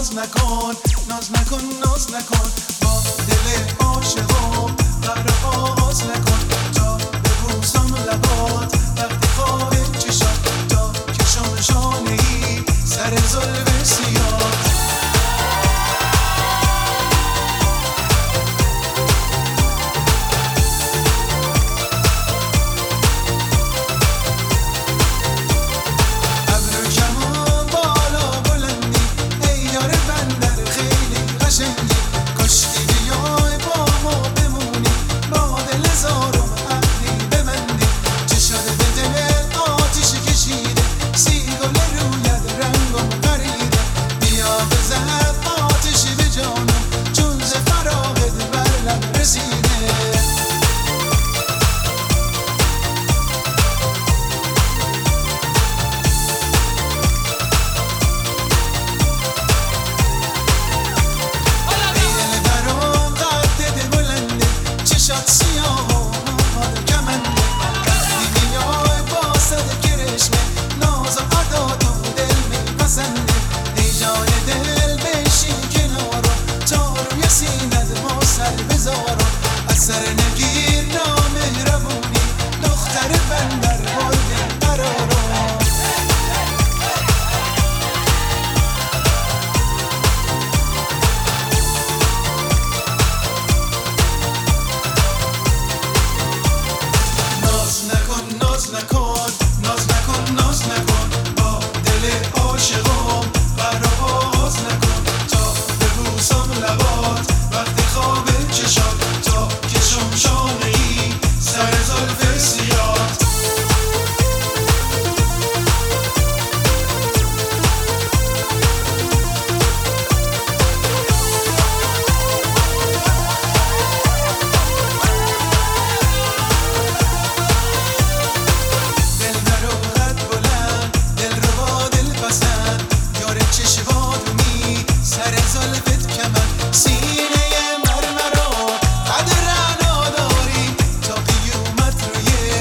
نکن، ناز نکن، ناز نکن، با دل عاشقم قرار آغاز نکن، تا ببوسم لبات وقتی خواب چشات، تا کشم شانه ای سر زلف سیاه. سر نگیر نامهربونی دختر بندر برده قرارو. ناز نکن، ناز نکن، ناز نکن، ناز نکن، با دل عاشقم قرار آغاز نکن، تا ببوسم لبات وقتی خواب چشات، تا کشم شانه ای سر زلف سیاه. دل برو قد بلند، دل رو با دل پسند، یار چشماتونی سر زلفت کمند، سینه مرمرا قد رعنا داری، تا قیومت روی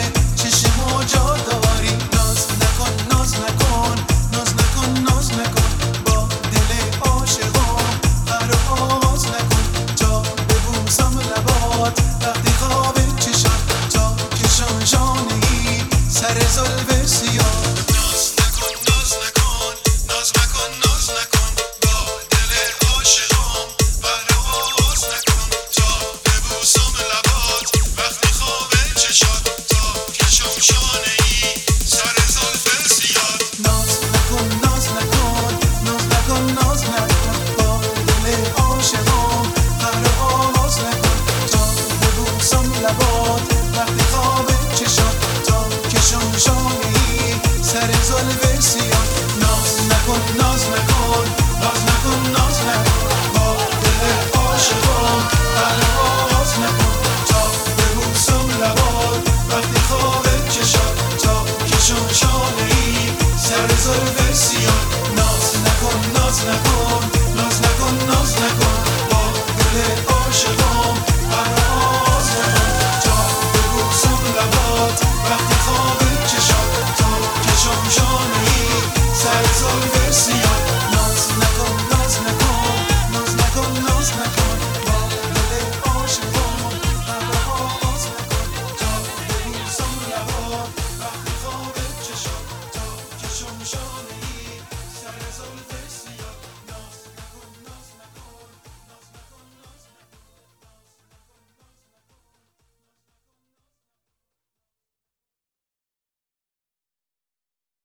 چشم جا داری. ناز نکن، ناز نکن، ناز نکن، ناز نکن، با دل عاشقم قرار آغاز نکن، تا ببوسم لبات وقتی خواب چشات، تا کشم شانه ای سر زلف سیاه. ناز نکن، ناز نکن، ناز نکن، ناز نکن، با دل عاشقم قرار آغاز نکن، تا ببوسم لبات وقتی خواب چشات، تا کشم شانه ای سر زلف سیاه. ناز نکن، ناز نکن، ناز نکن، ناز نکن، با دل عاشقم قرار آغاز نکن، تا ببوسم لبات وقتی خواب چشات، تا کشم شانه ای سر زلف سیاه. ناز نکن، ناز نکن، ناز نکن، ناز نکن، با دل عاشقم قرار آغاز نکن، تا ببوسم لبات وقتی خواب چشات، تا کشم شانه ای سر زلف سیاه. ناز نکن، ناز نکن، ناز نکن، ناز نکن، با دل عاشقم قرار آغاز نکن، تا ببوسم لبات وقتی خواب چشات، تا کشم شانه ای سر زلف سیاه. ناز نکن، ناز نکن، ناز نکن، ناز نکن، با دل عاشقم قرار آغاز نکن، تا ببوسم لبات وقتی خواب چشات، تا کشم شانه